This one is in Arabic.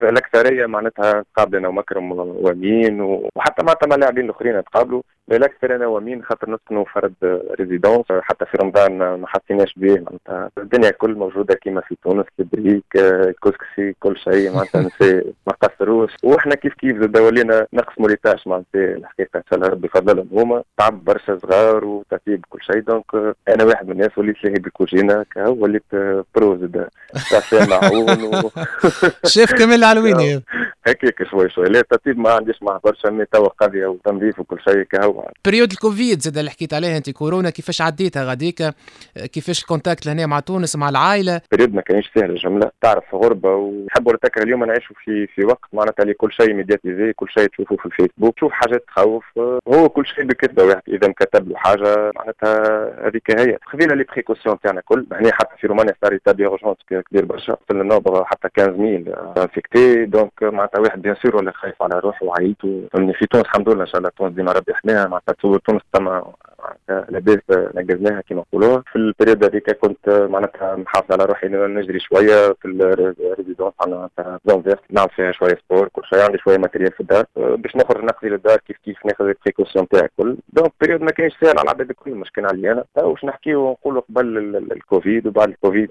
الاكثريه معناتها قابلنا ومكرم وامين وحتى معناتها مع اللاعبين الاخرين تقابلوا. بالاكثر انا وامين خاطر نسكنوا فرد ريزيدونس، حتى في رمضان ما حسيناش به معناتها الدنيا كل موجوده كيما في تونس، البريك الكسكسي كل شيء معناتها ما قصروش، واحنا كيف زاد ولينا نقسموا لي تاش معناتها الحقيقه ان شاء الله ربي يفضلهم هما تعب برشا صغار وترتيب كل شيء. دونك انا واحد من الناس وليت لاهي بالكوجينه وليت برو زاد راسي معون شيف كامل العلويني هكاك شوي لا الترتيب ما عنديش مع برشا مي توا قضيه وتنظيف وكل شيء كهو. بريود الكوفيد زاد اللي حكيت عليها انت كورونا كيفاش عديتها غاديك؟ كيفاش الكونتاكت لهنا مع تونس مع العائله؟ بريود ما كانش سهل الجمله، تعرف غربه ونحب ولا تكره. اليوم نعيشوا في وقت معناتها اللي كل شيء ميدياتيزي، كل شيء تشوفه في الفيسبوك، تشوف حاجات تخوف، هو كل شيء بكذبه واحد اذا مكتب له حاجه معناتها هذيك هي. خذينا لي بريكوسيون تاعنا كل هنا، حتى في رومانيا صار يتابع اورجونس كبير برشا، وصلنا النوبه حتى 15000 انفكتي. دونك معناتها واحد بيان سور ولا خايف على روحه وعيط. في تونس الحمد لله ان شاء الله، تونس ديما ربي يحميها معناتها. تونس تم لاباس نقزناها كما نقولوها. في البريود هذيك كنت معناتها محافظ على روحي، نجري شويه في الريزيدونس معناتها زونفيرت، نعمل فيها شويه سبور كل شيء، عندي شويه ماتريال في الدار باش نخرج نقضي للدار كيف ناخذ البريكوسيون تاعي الكل. دونك بريود ما كانش سهل على العباد الكل، مش كان علي انا. واش نحكيو ونقولوا قبل الكوفيد وبعد الكوفيد